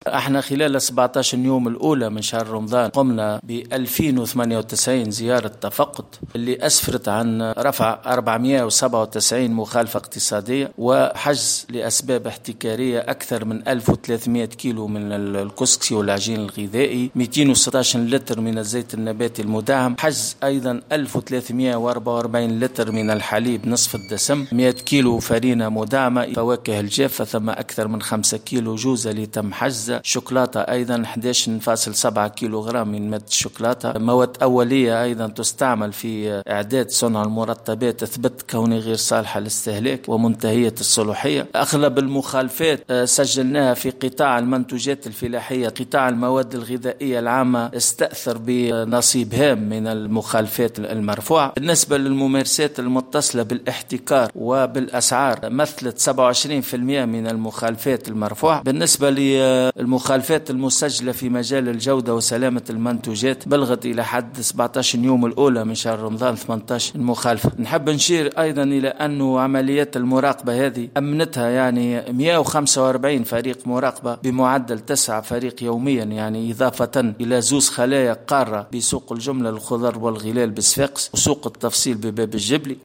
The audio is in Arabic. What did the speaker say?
احنا خلال 17 يوم الأولى من شهر رمضان قمنا ب 2098 زيارة تفقد اللي أسفرت عن رفع 497 مخالفة اقتصادية وحجز لأسباب احتكارية أكثر من 1300 كيلو من الكسكسي والعجين الغذائي، 216 لتر من الزيت النباتي المدعم، حجز أيضا 1344 لتر من الحليب نصف الدسم، 100 كيلو فرينة مدعمة، فواكه الجافة، ثم أكثر من 5 كيلو جوزة اللي تم حجزها، شوكولاتة أيضا 11.7 كيلو غرام من مادة الشوكولاتة، مواد أولية أيضا تستعمل في إعداد صنع المرطبات اثبت كونها غير صالحة للاستهلاك ومنتهية الصلاحية. أغلب المخالفات سجلناها في قطاع المنتوجات الفلاحية. قطاع المواد الغذائية العامة استأثر بنصيب هام من المخالفات المرفوعة. بالنسبة للممارسات المتصلة بالاحتكار وبالأسعار مثلت 27% من المخالفات المرفوعة. بالنسبة للمخالفات المسجلة في مجال الجودة وسلامة المنتوجات بلغت إلى حد 17 يوم الأولى من شهر رمضان 18 المخالفة. نحب نشير أيضا إلى أنه عمليات المراقبة هذه أمنتها 145 فريق مراقبة بمعدل 9 فريق يوميا، إضافة إلى 2 خلايا قارة بسوق الجملة للخضر والغلال بصفاقس وسوق التفصيل بباب الجبلي.